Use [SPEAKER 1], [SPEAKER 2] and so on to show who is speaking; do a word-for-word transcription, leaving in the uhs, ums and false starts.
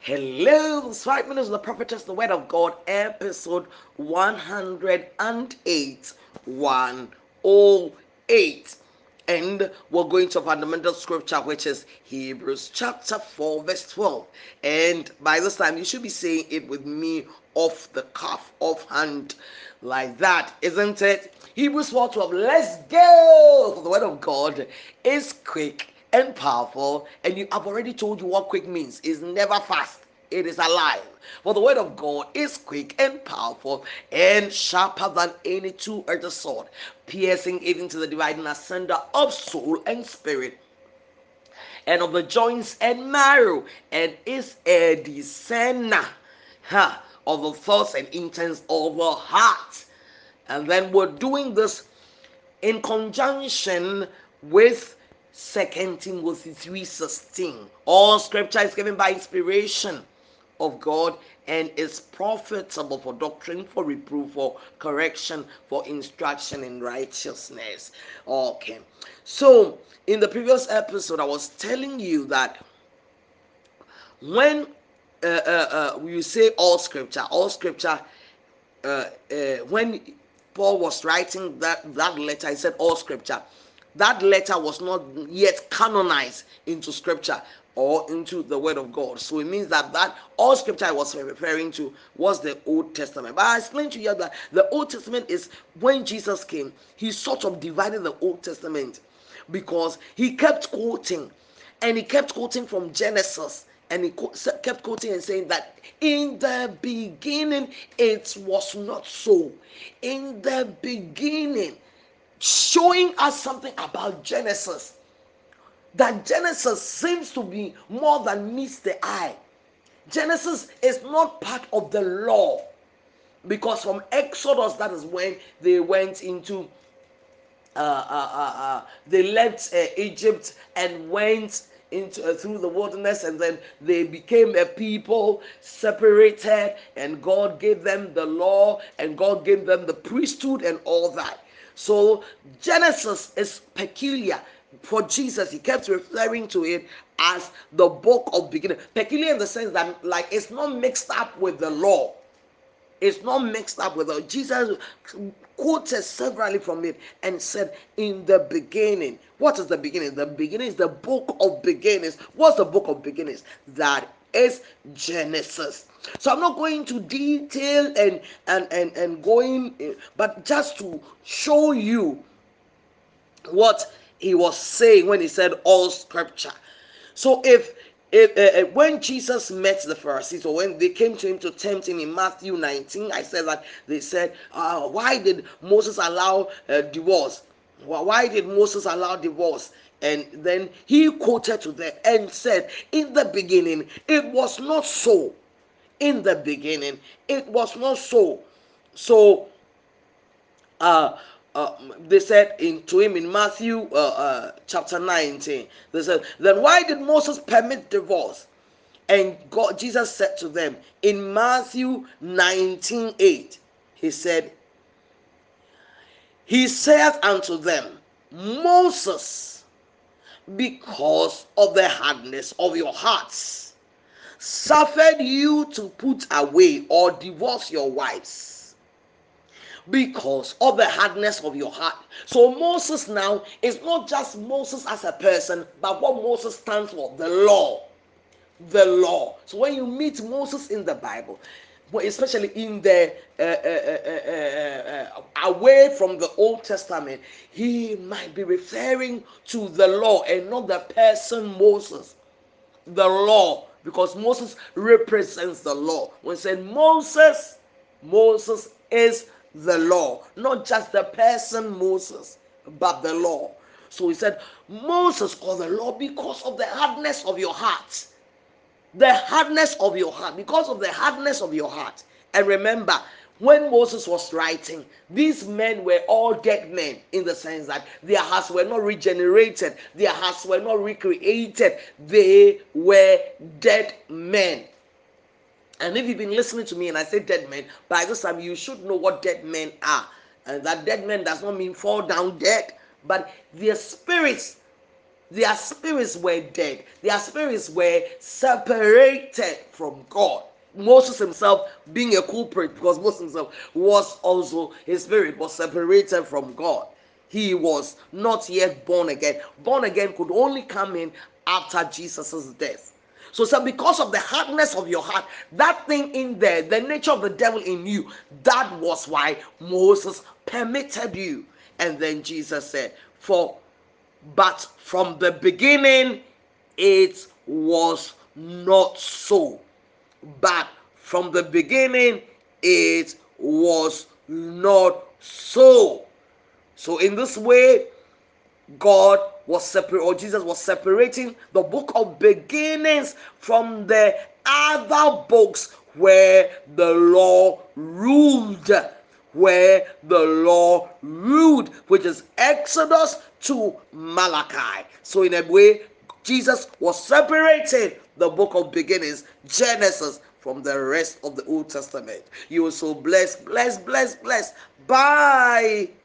[SPEAKER 1] Hello, this five minutes of the prophetess, the word of God, episode one hundred eight, one oh eight. And we're going to fundamental scripture, which is Hebrews chapter four, verse twelve. And by this time, you should be saying it with me off the cuff, off hand, like that, isn't it? Hebrews four twelve. Let's go! For the word of God is quick and powerful, and you have already told you what quick means. It's never fast, it is alive. For the word of God is quick and powerful and sharper than any two-edged sword, piercing even to the dividing asunder of soul and spirit, and of the joints and marrow, and is a discerner huh, of the thoughts and intents of the heart. And then we're doing this in conjunction with Second Timothy three sixteen. All scripture is given by inspiration of God and is profitable for doctrine, for reproof, for correction, for instruction in righteousness. Okay. So, in the previous episode, I was telling you that when uh, uh, uh, you say all scripture, all scripture, uh, uh, when Paul was writing that, that letter, he said all scripture. That letter was not yet canonized into scripture or into the word of God. So it means that that all scripture I was referring to was the Old Testament. But I explained to you that the Old Testament is when Jesus came, he sort of divided the Old Testament because he kept quoting and he kept quoting from Genesis, and he kept quoting and saying that in the beginning it was not so. In the beginning, showing us something about Genesis, that Genesis seems to be more than meets the eye. Genesis is not part of the law, because from Exodus, that is when they went into uh, uh, uh, uh, they left uh, Egypt and went into uh, through the wilderness, and then they became a people separated, and God gave them the law, and God gave them the priesthood and all that. So Genesis is peculiar for Jesus. He kept referring to it as the book of beginning. Peculiar in the sense that, like, it's not mixed up with the law. It's not mixed up with it. Jesus quoted severally from it and said, in the beginning. What is the beginning? The beginning is the book of beginnings. What's the book of beginnings? That is Genesis. So I'm not going to detail and and and, and going, but just to show you what he was saying when he said all scripture. So if if uh, uh, when Jesus met the Pharisees, or when they came to him to tempt him in Matthew nineteen, I said that they said, uh, why did Moses allow uh, divorce? Why did Moses allow divorce? And then he quoted to them and said, in the beginning it was not so. In the beginning it was not so. So uh, uh, they said in, to him in Matthew uh, uh, chapter nineteen, they said, then why did Moses permit divorce? And God, Jesus said to them in Matthew nineteen eight, he said, he saith unto them, Moses, because of the hardness of your hearts, suffered you to put away or divorce your wives, because of the hardness of your heart. So Moses now is not just Moses as a person, but what Moses stands for, the law. The law. So when you meet Moses in the Bible, especially in the uh, uh, uh, uh, uh, away from the Old Testament, he might be referring to the law and not the person Moses. The law, because Moses represents the law. When said Moses, Moses is the law, not just the person Moses, but the law. So he said, Moses called the law because of the hardness of your heart. The hardness of your heart, because of the hardness of your heart. And remember, when Moses was writing, these men were all dead men, in the sense that their hearts were not regenerated, their hearts were not recreated, they were dead men. And if you've been listening to me and I say dead men, by this time you should know what dead men are. And that dead men does not mean fall down dead, but their spirits Their spirits were dead. Their spirits were separated from God. Moses himself being a culprit, because Moses himself was also, his spirit was separated from God. He was not yet born again. Born again could only come in after Jesus' death. So, so because of the hardness of your heart, that thing in there, the nature of the devil in you, that was why Moses permitted you. And then Jesus said, for but from the beginning it was not so. But from the beginning it was not so. So in this way, God was separate, or Jesus was separating the book of beginnings from the other books where the law ruled, where the law ruled, which is Exodus to Malachi. So in a way, Jesus was separating the book of beginnings, Genesis, from the rest of the Old Testament. You are so blessed, blessed, blessed, blessed. Bye.